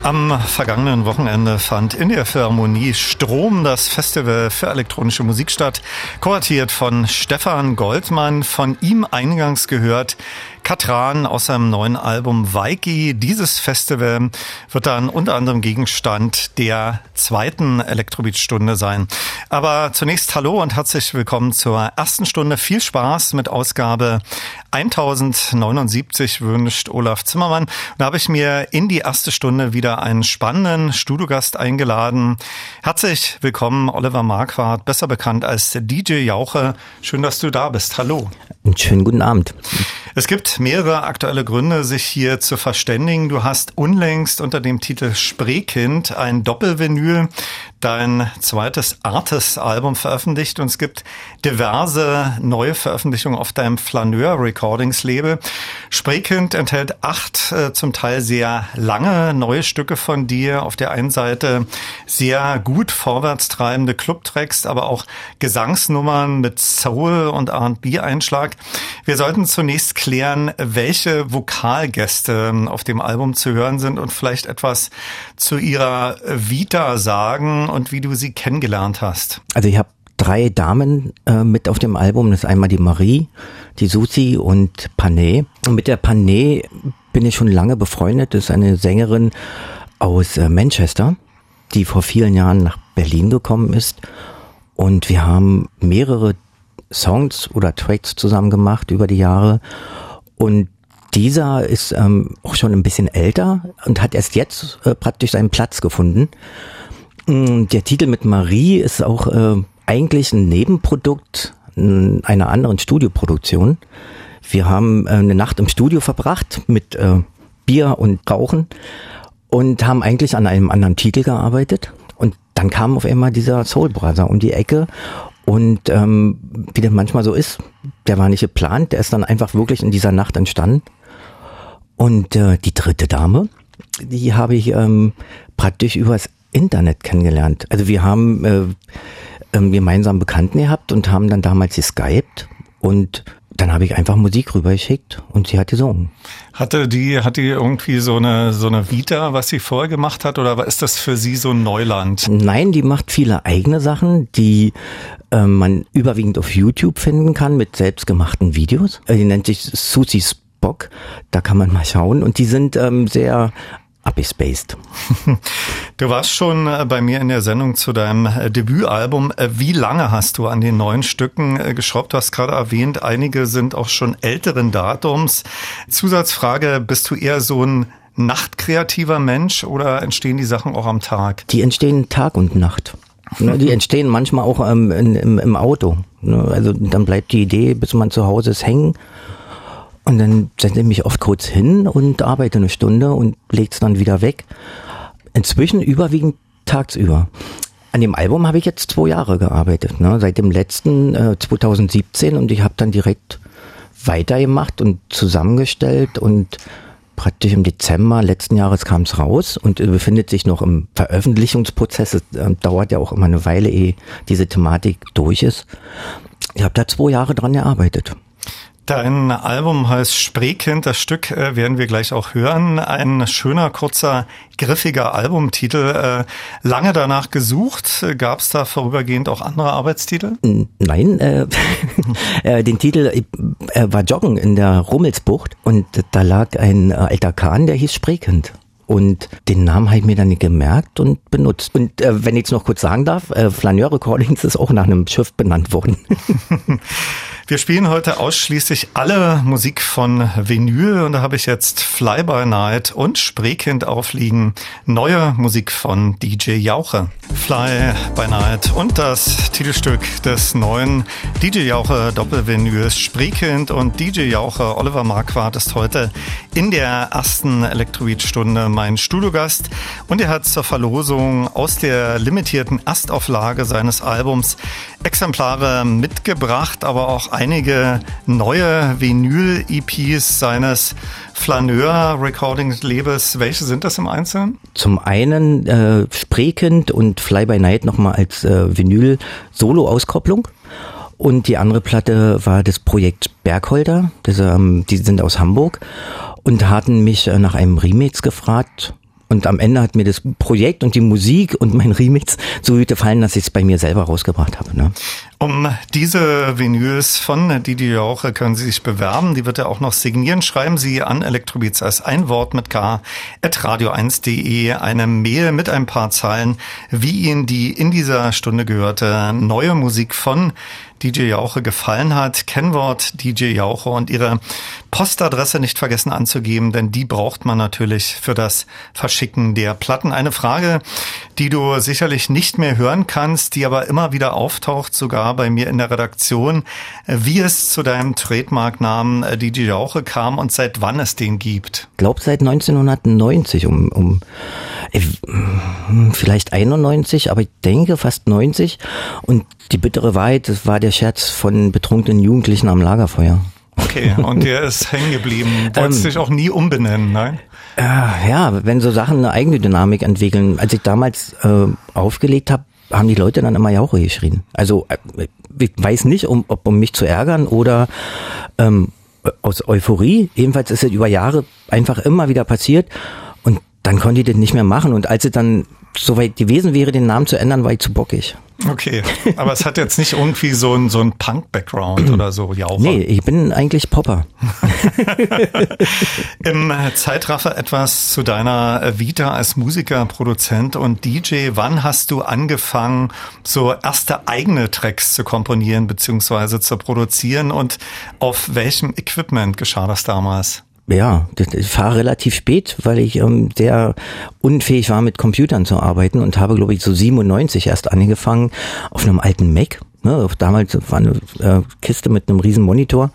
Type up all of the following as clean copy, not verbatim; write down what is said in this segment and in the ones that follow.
Am vergangenen Wochenende fand in der Philharmonie Strom das Festival für elektronische Musik statt, kuratiert von Stefan Goldmann, von ihm eingangs gehört Katran aus seinem neuen Album Weiki. Dieses Festival wird dann unter anderem Gegenstand der zweiten Elektrobeat-Stunde sein. Aber zunächst hallo und herzlich willkommen zur ersten Stunde. Viel Spaß mit Ausgabe 1079 wünscht Olaf Zimmermann. Und da habe ich mir in die erste Stunde wieder einen spannenden Studiogast eingeladen. Herzlich willkommen, Oliver Marquardt, besser bekannt als DJ Jauche. Schön, dass du da bist. Hallo. Einen schönen guten Abend. Es gibt mehrere aktuelle Gründe, sich hier zu verständigen. Du hast unlängst unter dem Titel Spreekind ein Doppelvinyl, dein zweites Artist-Album veröffentlicht, und es gibt diverse neue Veröffentlichungen auf deinem Flaneur Recordings Label. Spreekind enthält 8 zum Teil sehr lange neue Stücke von dir. Auf der einen Seite sehr gut vorwärtstreibende Clubtracks, aber auch Gesangsnummern mit Soul- und R&B-Einschlag. Wir sollten zunächst klären, welche Vokalgäste auf dem Album zu hören sind und vielleicht etwas zu ihrer Vita sagen und wie du sie kennengelernt hast. Also ich habe 3 Damen mit auf dem Album. Das ist einmal die Marie, die Susi und Panay. Und mit der Panay bin ich schon lange befreundet. Das ist eine Sängerin aus Manchester, die vor vielen Jahren nach Berlin gekommen ist. Und wir haben mehrere Songs oder Tracks zusammen gemacht über die Jahre. Und dieser ist auch schon ein bisschen älter und hat erst jetzt praktisch seinen Platz gefunden. Der Titel mit Marie ist auch eigentlich ein Nebenprodukt einer anderen Studioproduktion. Wir haben eine Nacht im Studio verbracht mit Bier und Rauchen und haben eigentlich an einem anderen Titel gearbeitet. Und dann kam auf einmal dieser Soul Brother um die Ecke. Und wie das manchmal so ist, der war nicht geplant, der ist dann einfach wirklich in dieser Nacht entstanden. Und die dritte Dame, die habe ich praktisch übers Internet kennengelernt. Also wir haben gemeinsam Bekannten gehabt und haben dann damals geskypt und dann habe ich einfach Musik rübergeschickt und sie hat gesungen. Hatte die irgendwie so eine Vita, was sie vorher gemacht hat, oder ist das für sie so ein Neuland? Nein, die macht viele eigene Sachen, die man überwiegend auf YouTube finden kann mit selbstgemachten Videos. Die nennt sich Susi Spock, da kann man mal schauen und die sind sehr abgespaced. Du warst schon bei mir in der Sendung zu deinem Debütalbum. Wie lange hast du an den neuen Stücken geschraubt? Du hast gerade erwähnt, einige sind auch schon älteren Datums. Zusatzfrage, bist du eher so ein nachtkreativer Mensch oder entstehen die Sachen auch am Tag? Die entstehen Tag und Nacht. Die entstehen manchmal auch im Auto. Also dann bleibt die Idee, bis man zu Hause ist, hängen. Und dann setze ich mich oft kurz hin und arbeite eine Stunde und lege es dann wieder weg. Inzwischen überwiegend tagsüber. An dem Album habe ich jetzt 2 Jahre gearbeitet, seit dem letzten 2017, und ich habe dann direkt weitergemacht und zusammengestellt und praktisch im Dezember letzten Jahres kam es raus und befindet sich noch im Veröffentlichungsprozess. Es dauert ja auch immer eine Weile, ehe diese Thematik durch ist. Ich habe da 2 Jahre dran gearbeitet. Dein Album heißt Spreekind, das Stück werden wir gleich auch hören. Ein schöner, kurzer, griffiger Albumtitel. Lange danach gesucht. Gab es da vorübergehend auch andere Arbeitstitel? Nein, den Titel war Joggen in der Rummelsbucht und da lag ein alter Kahn, der hieß Spreekind. Und den Namen habe ich mir dann nicht gemerkt und benutzt. Und wenn ich jetzt noch kurz sagen darf, Flaneur Recordings ist auch nach einem Schiff benannt worden. Wir spielen heute ausschließlich alle Musik von Vinyl und da habe ich jetzt Fly By Night und Spreekind aufliegen. Neue Musik von DJ Jauche. Fly By Night und das Titelstück des neuen DJ Jauche Doppelvinyls Spreekind, und DJ Jauche, Oliver Marquardt, ist heute in der ersten Elektrobeat-Stunde mein Studiogast und er hat zur Verlosung aus der limitierten Erstauflage seines Albums Exemplare mitgebracht, aber auch einige neue Vinyl-EPs seines Flaneur Recordings Labels. Welche sind das im Einzelnen? Zum einen Spreekind und Fly By Night nochmal als Vinyl-Solo-Auskopplung. Und die andere Platte war das Projekt Bergholder. Die sind aus Hamburg und hatten mich nach einem Remix gefragt. Und am Ende hat mir das Projekt und die Musik und mein Remix so gut gefallen, dass ich es bei mir selber rausgebracht habe. Ne? Um diese Vinyls von Didi Jauche können Sie sich bewerben. Die wird er auch noch signieren. Schreiben Sie an Electrobeats als ein Wort mit K @radio1.de eine Mail mit ein paar Zeilen, wie Ihnen die in dieser Stunde gehörte neue Musik von DJ Jauche gefallen hat. Kennwort DJ Jauche und Ihre Postadresse nicht vergessen anzugeben, denn die braucht man natürlich für das Verschicken der Platten. Eine Frage, die du sicherlich nicht mehr hören kannst, die aber immer wieder auftaucht, sogar bei mir in der Redaktion, wie es zu deinem Trademarknamen DJ Jauche kam und seit wann es den gibt. Ich glaube seit 1990, vielleicht 91, aber ich denke fast 90. Und die bittere Wahrheit, das war der Scherz von betrunkenen Jugendlichen am Lagerfeuer. Okay, und der ist hängen geblieben. Wolltest dich auch nie umbenennen, nein? Ja, wenn so Sachen eine eigene Dynamik entwickeln. Als ich damals aufgelegt habe, haben die Leute dann immer Jauche geschrien. Also ich weiß nicht, ob um mich zu ärgern oder aus Euphorie. Jedenfalls ist es über Jahre einfach immer wieder passiert und dann konnte ich das nicht mehr machen. Und als es dann soweit gewesen wäre, den Namen zu ändern, war ich zu bockig. Okay, aber es hat jetzt nicht irgendwie so ein Punk-Background oder so, Jauche. Nee, ich bin eigentlich Popper. Im Zeitraffer etwas zu deiner Vita als Musiker, Produzent und DJ. Wann hast du angefangen, so erste eigene Tracks zu komponieren bzw. zu produzieren und auf welchem Equipment geschah das damals? Ja, ich war relativ spät, weil ich sehr unfähig war, mit Computern zu arbeiten und habe, glaube ich, so 97 erst angefangen auf einem alten Mac. Ne, damals war eine Kiste mit einem riesen Monitor.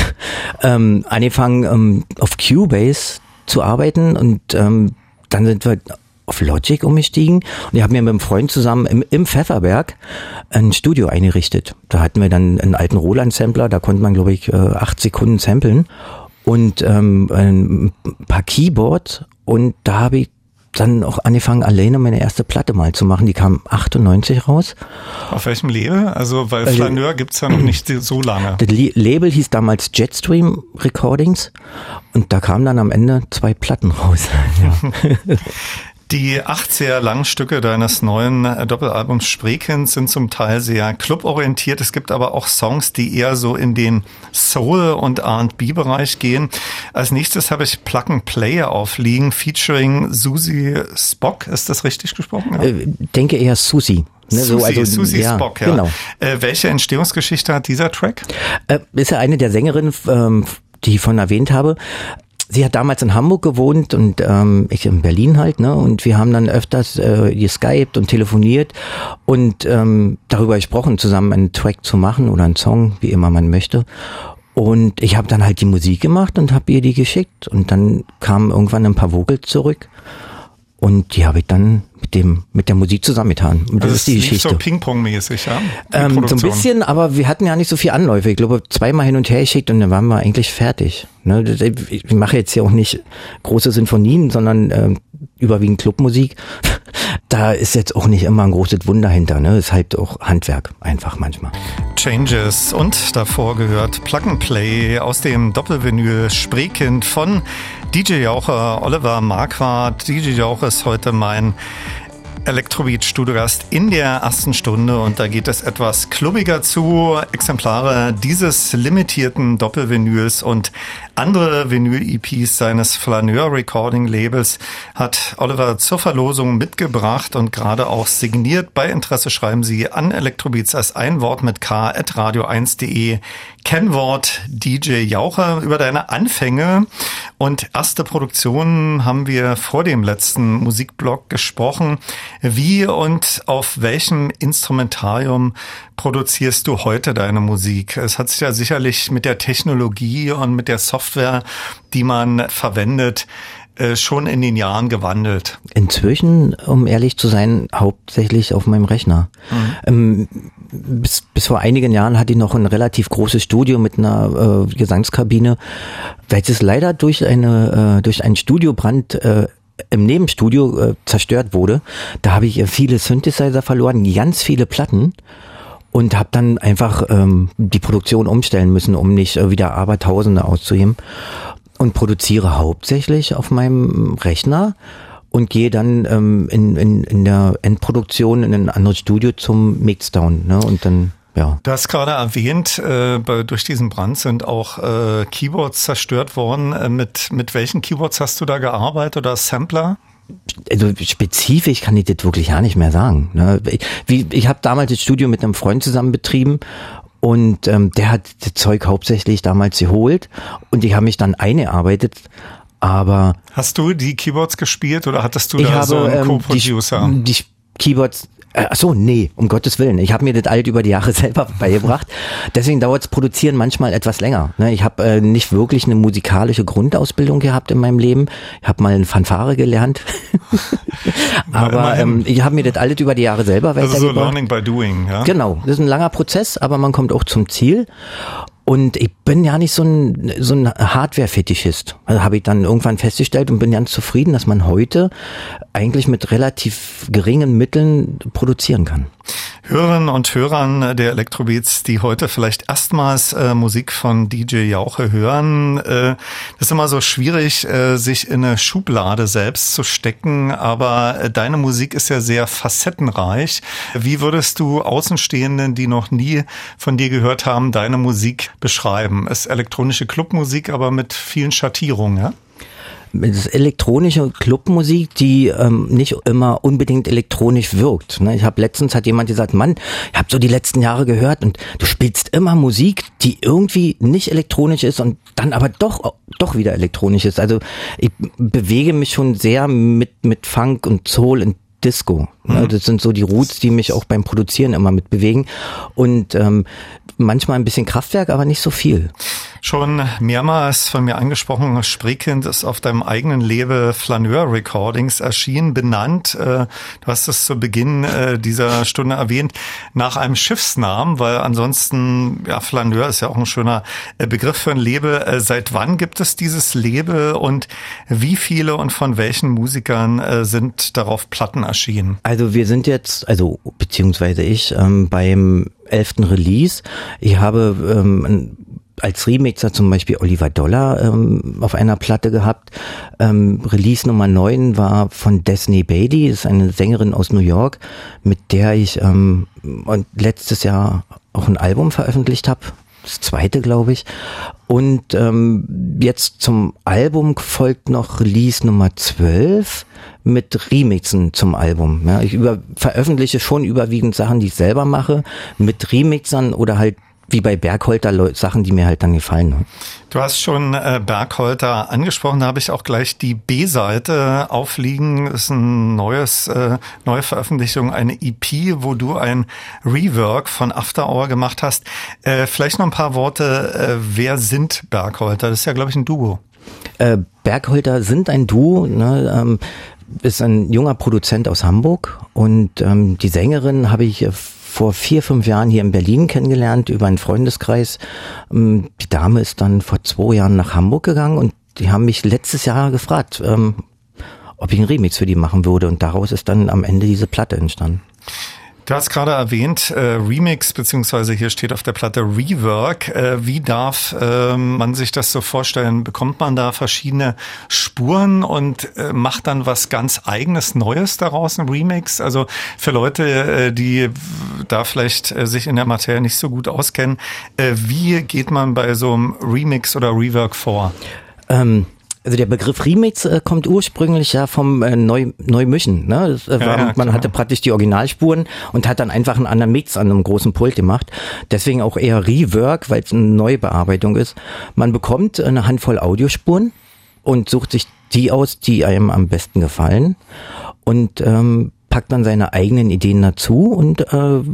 Angefangen auf Cubase zu arbeiten und dann sind wir auf Logic umgestiegen und ich habe mir mit einem Freund zusammen im Pfefferberg ein Studio eingerichtet. Da hatten wir dann einen alten Roland-Sampler, da konnte man, glaube ich, 8 Sekunden samplen. Und ein paar Keyboard und da habe ich dann auch angefangen, alleine meine erste Platte mal zu machen. Die kam 98 raus. Auf welchem Label? Also, weil Flaneur gibt's ja noch nicht so lange. Das Label hieß damals Jetstream Recordings und da kamen dann am Ende 2 Platten raus. Ja. Die 8 sehr langen Stücke deines neuen Doppelalbums Spreekind sind zum Teil sehr cluborientiert. Es gibt aber auch Songs, die eher so in den Soul- und R&B-Bereich gehen. Als nächstes habe ich Plug and Play aufliegen, featuring Susie Spock. Ist das richtig gesprochen? Ja. Denke eher Susie. Ne, Susie ja, Spock, ja. Genau. Welche Entstehungsgeschichte hat dieser Track? Ist ja eine der Sängerinnen, die ich vorhin erwähnt habe. Sie hat damals in Hamburg gewohnt und ich in Berlin halt, ne? Und wir haben dann öfters geskypt und telefoniert und darüber gesprochen, zusammen einen Track zu machen oder einen Song, wie immer man möchte. Und ich habe dann halt die Musik gemacht und habe ihr die geschickt und dann kamen irgendwann ein paar Vocals zurück und die habe ich dann mit der Musik zusammengetan. Und das ist die Geschichte. So Ping-Pong-mäßig, ja? So ein bisschen, aber wir hatten ja nicht so viel Anläufe. Ich glaube, 2-mal hin und her geschickt und dann waren wir eigentlich fertig. Ne? Ich mache jetzt ja auch nicht große Sinfonien, sondern überwiegend Clubmusik. Da ist jetzt auch nicht immer ein großes Wunder hinter. Ne? Ist halt auch Handwerk einfach manchmal. Changes und davor gehört Plug and Play aus dem Doppelvinyl Spreekind von DJ Jauche, Oliver Marquardt. DJ Jauche ist heute mein Electrobeat-Studiogast in der ersten Stunde und da geht es etwas klubbiger zu. Exemplare dieses limitierten Doppelvinyls und andere Vinyl-EPs seines Flaneur-Recording-Labels hat Oliver zur Verlosung mitgebracht und gerade auch signiert. Bei Interesse schreiben Sie an Electrobeats als ein Wort mit K @radio1.de. Kennwort DJ Jauche. Über deine Anfänge und erste Produktionen haben wir vor dem letzten Musikblog gesprochen. Wie und auf welchem Instrumentarium produzierst du heute deine Musik? Es hat sich ja sicherlich mit der Technologie und mit der Software, die man verwendet, schon in den Jahren gewandelt. Inzwischen, um ehrlich zu sein, hauptsächlich auf meinem Rechner. Bis vor einigen Jahren hatte ich noch ein relativ großes Studio mit einer Gesangskabine. Weil es leider durch einen Studiobrand im Nebenstudio zerstört wurde, da habe ich viele Synthesizer verloren, ganz viele Platten und habe dann einfach die Produktion umstellen müssen, um nicht wieder Abertausende auszuheben und produziere hauptsächlich auf meinem Rechner und gehe dann in der Endproduktion in ein anderes Studio zum Mixdown, ne? Und dann, ja. Du hast gerade erwähnt, durch diesen Brand sind auch Keyboards zerstört worden. Mit welchen Keyboards hast du da gearbeitet oder Sampler? Also spezifisch kann ich das wirklich gar nicht mehr sagen, ne? Ich habe damals das Studio mit einem Freund zusammen betrieben. Und der hat das Zeug hauptsächlich damals geholt und ich habe mich dann eingearbeitet, aber... Hast du die Keyboards gespielt oder hattest du da so einen Co-Producer? Die Keyboards... Ach so, nee, um Gottes Willen. Ich habe mir das alt über die Jahre selber beigebracht. Deswegen dauert das Produzieren manchmal etwas länger. Ich habe nicht wirklich eine musikalische Grundausbildung gehabt in meinem Leben. Ich habe mal eine Fanfare gelernt. Aber ich habe mir das alles über die Jahre selber weitergebracht. Also so learning by doing, ja? Genau, das ist ein langer Prozess, aber man kommt auch zum Ziel. Und ich bin ja nicht so ein Hardware-Fetischist. Also habe ich dann irgendwann festgestellt und bin ganz zufrieden, dass man heute eigentlich mit relativ geringen Mitteln produzieren kann. Hörerinnen und Hörern der Electrobeats, die heute vielleicht erstmals Musik von DJ Jauche hören, das ist immer so schwierig, sich in eine Schublade selbst zu stecken, aber deine Musik ist ja sehr facettenreich. Wie würdest du Außenstehenden, die noch nie von dir gehört haben, deine Musik beschreiben? Ist elektronische Clubmusik, aber mit vielen Schattierungen, ja? Das ist elektronische Clubmusik, die nicht immer unbedingt elektronisch wirkt. Ich habe letztens hat jemand gesagt, Mann, ich habe so die letzten Jahre gehört und du spielst immer Musik, die irgendwie nicht elektronisch ist und dann aber doch wieder elektronisch ist. Also ich bewege mich schon sehr mit Funk und Soul und Disco. Das sind so die Roots, die mich auch beim Produzieren immer mitbewegen. Und manchmal ein bisschen Kraftwerk, aber nicht so viel. Schon mehrmals von mir angesprochen, Spreekind ist auf deinem eigenen Label Flaneur Recordings erschienen, benannt, du hast es zu Beginn dieser Stunde erwähnt, nach einem Schiffsnamen, weil ansonsten, ja, Flaneur ist ja auch ein schöner Begriff für ein Label. Seit wann gibt es dieses Label und wie viele und von welchen Musikern sind darauf Platten erschienen? Also wir sind jetzt, beziehungsweise ich, beim 11. Release. Ich habe als Remixer zum Beispiel Oliver Dollar auf einer Platte gehabt. Release Nummer 9 war von Destiny Bailey, das ist eine Sängerin aus New York, mit der ich und letztes Jahr auch ein Album veröffentlicht habe. Das zweite, glaube ich. Und jetzt zum Album folgt noch Release Nummer 12 mit Remixen zum Album. Ja, ich veröffentliche schon überwiegend Sachen, die ich selber mache, mit Remixern oder halt wie bei Bergholter Sachen, die mir halt dann gefallen. Ne? Du hast schon Bergholter angesprochen, da habe ich auch gleich die B-Seite aufliegen. Das ist ein neue Veröffentlichung, eine EP, wo du ein Rework von After Hour gemacht hast. Vielleicht noch ein paar Worte, wer sind Bergholter? Das ist ja, glaube ich, ein Duo. Bergholter sind ein Duo, ne? Ist ein junger Produzent aus Hamburg und die Sängerin habe ich vor 4-5 Jahren hier in Berlin kennengelernt über einen Freundeskreis. Die Dame ist dann vor 2 Jahren nach Hamburg gegangen und die haben mich letztes Jahr gefragt, ob ich einen Remix für die machen würde und daraus ist dann am Ende diese Platte entstanden. Du hast gerade erwähnt, Remix, beziehungsweise hier steht auf der Platte Rework. Wie darf man sich das so vorstellen? Bekommt man da verschiedene Spuren und macht dann was ganz Eigenes, Neues daraus, ein Remix? Also für Leute, die da vielleicht sich in der Materie nicht so gut auskennen, wie geht man bei so einem Remix oder Rework vor? Also der Begriff Remix kommt ursprünglich ja vom Neumischen. Ne? Man hatte praktisch die Originalspuren und hat dann einfach einen anderen Mix an einem großen Pult gemacht. Deswegen auch eher Rework, weil es eine Neubearbeitung ist. Man bekommt eine Handvoll Audiospuren und sucht sich die aus, die einem am besten gefallen und packt dann seine eigenen Ideen dazu und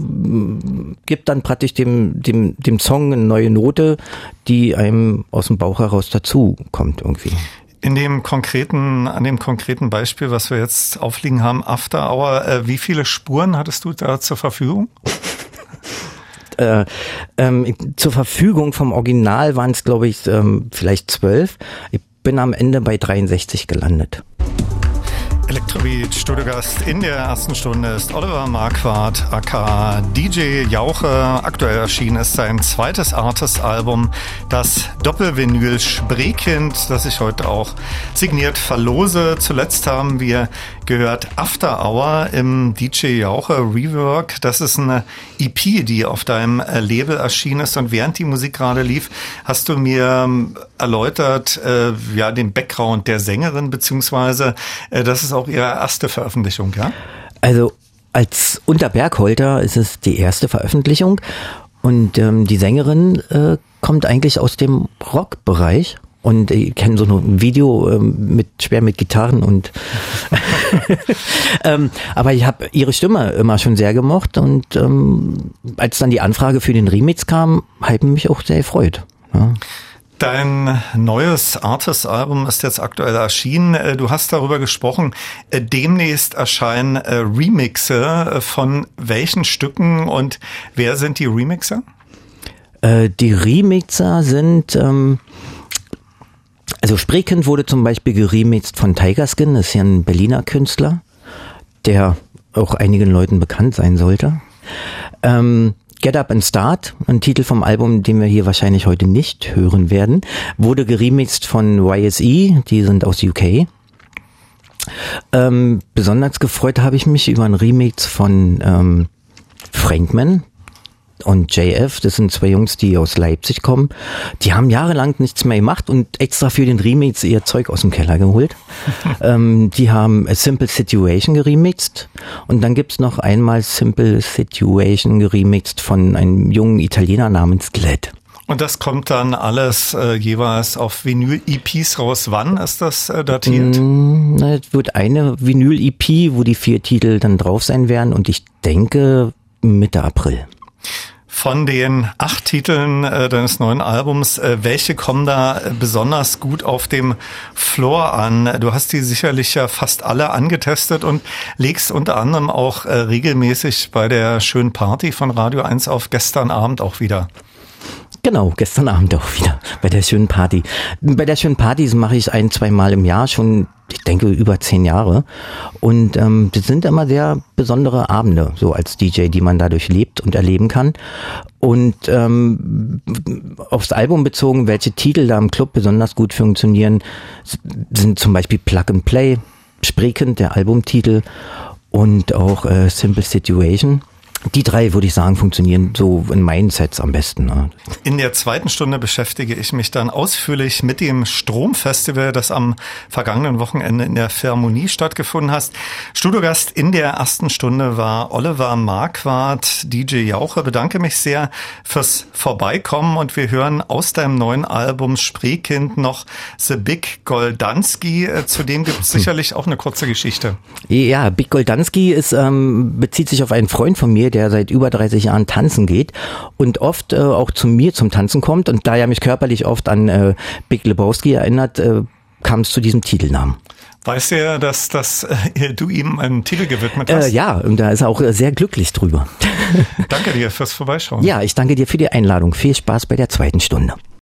gibt dann praktisch dem Song eine neue Note, die einem aus dem Bauch heraus dazu kommt irgendwie. An dem konkreten Beispiel, was wir jetzt aufliegen haben, After Hour, wie viele Spuren hattest du da zur Verfügung? Zur Verfügung vom Original waren es, glaube ich, vielleicht 12. Ich bin am Ende bei 63 gelandet. Elektrobeat, Studiogast in der ersten Stunde ist Oliver Marquardt, aka DJ Jauche. Aktuell erschienen ist sein zweites Artist-Album, das Doppelvinyl Spreekind, das ich heute auch signiert verlose. Zuletzt haben wir gehört After Hour im DJ Jauche Rework. Das ist eine EP, die auf deinem Label erschienen ist. Und während die Musik gerade lief, hast du mir erläutert, den Background der Sängerin, beziehungsweise das ist auch ihre erste Veröffentlichung, ja? Also als Unterbergholter ist es die erste Veröffentlichung und die Sängerin kommt eigentlich aus dem Rockbereich. Und ich kenne so ein Video schwer mit Gitarren und aber ich habe ihre Stimme immer schon sehr gemocht und als dann die Anfrage für den Remix kam, habe ich mich auch sehr gefreut. Ja. Dein neues Artist-Album ist jetzt aktuell erschienen. Du hast darüber gesprochen, demnächst erscheinen Remixe. Von welchen Stücken und wer sind die Remixer? Die Remixer sind also Spreekind wurde zum Beispiel geremixt von Tigerskin, das ist ja ein Berliner Künstler, der auch einigen Leuten bekannt sein sollte. Get Up and Start, ein Titel vom Album, den wir hier wahrscheinlich heute nicht hören werden, wurde geremixt von YSE, die sind aus UK. Besonders gefreut habe ich mich über einen Remix von Frankman und JF, das sind zwei Jungs, die aus Leipzig kommen. Die haben jahrelang nichts mehr gemacht und extra für den Remix ihr Zeug aus dem Keller geholt. Die haben A Simple Situation geremixt und dann gibt's noch einmal Simple Situation geremixt von einem jungen Italiener namens Glad. Und das kommt dann alles jeweils auf Vinyl-EPs raus. Wann ist das datiert? Es wird eine Vinyl-EP, wo die 4 Titel dann drauf sein werden und ich denke Mitte April. Von den 8 Titeln deines neuen Albums, welche kommen da besonders gut auf dem Floor an? Du hast die sicherlich ja fast alle angetestet und legst unter anderem auch regelmäßig bei der schönen Party von Radio 1 auf, gestern Abend auch wieder. Genau, gestern Abend auch wieder bei der schönen Party. Bei der schönen Party mache ich 1-2 Mal im Jahr schon, ich denke über 10 Jahre. Und das sind immer sehr besondere Abende, so als DJ, die man dadurch lebt und erleben kann. Und aufs Album bezogen, welche Titel da im Club besonders gut funktionieren, sind zum Beispiel Plug and Play, Spreekind, der Albumtitel, und auch Simple Situation. Die 3, würde ich sagen, funktionieren so in meinen Sets am besten. Ne? In der zweiten Stunde beschäftige ich mich dann ausführlich mit dem Stromfestival, das am vergangenen Wochenende in der Philharmonie stattgefunden hat. Studiogast in der ersten Stunde war Oliver Marquardt, DJ Jauche. Bedanke mich sehr fürs Vorbeikommen und wir hören aus deinem neuen Album Spreekind noch The Big Goldanski. Zu dem gibt es sicherlich auch eine kurze Geschichte. Ja, Big Goldanski bezieht sich auf einen Freund von mir, der seit über 30 Jahren tanzen geht und oft auch zu mir zum Tanzen kommt. Und da er mich körperlich oft an Big Lebowski erinnert, kam es zu diesem Titelnamen. Weiß er, dass du ihm einen Titel gewidmet hast? Ja, und da ist er auch sehr glücklich drüber. Danke dir fürs Vorbeischauen. Ja, ich danke dir für die Einladung. Viel Spaß bei der zweiten Stunde.